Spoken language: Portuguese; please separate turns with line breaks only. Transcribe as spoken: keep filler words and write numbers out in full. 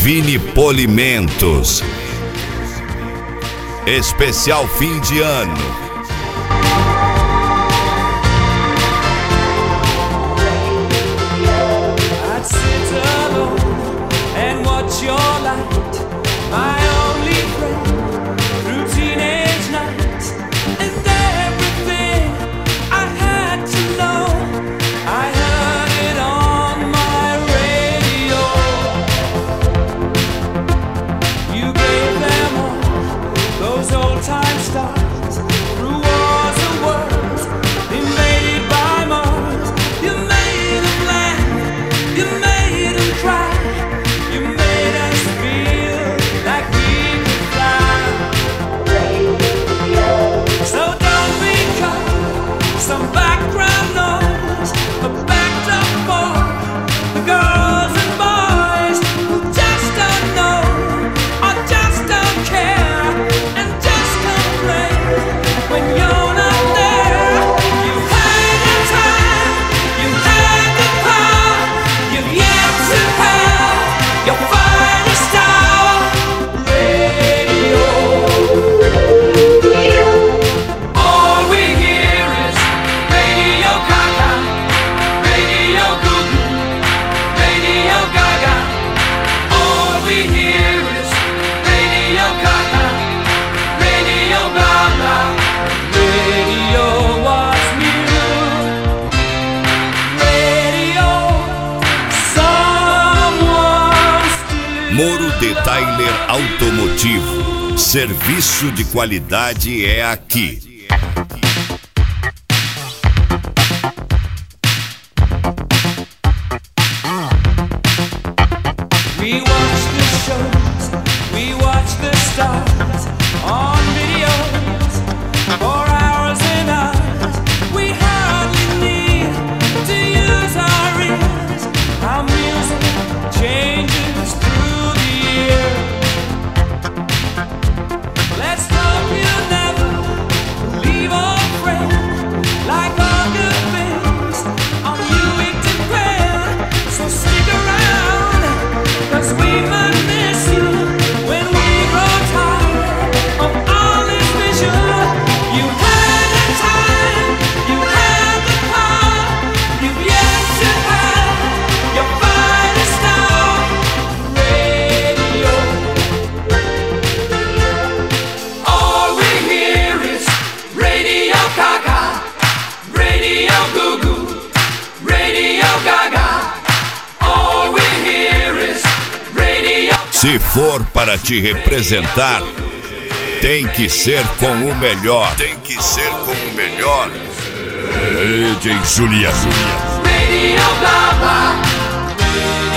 Vini Polimentos. Especial fim de ano. Moro Detailer Automotivo. Serviço de qualidade é aqui.
We watch the shows, we watch the stars on videos for hours and hours. We hardly need to use our ears. Our music changes through the year. Let's hope you never leave our friend. Like all good things on you it depend. So stick around, 'cause we might miss you when we grow tired of all this vision. You had the time, you had the power, you've yet to have your finest hour. Radio. All we hear is Radio Gaga, Radio Goo Goo, Radio Gaga. All we hear is Radio.
Se for para te representar, tem que ser com o melhor. Tem que ser com o melhor. D J Julia.
Radio Gaga.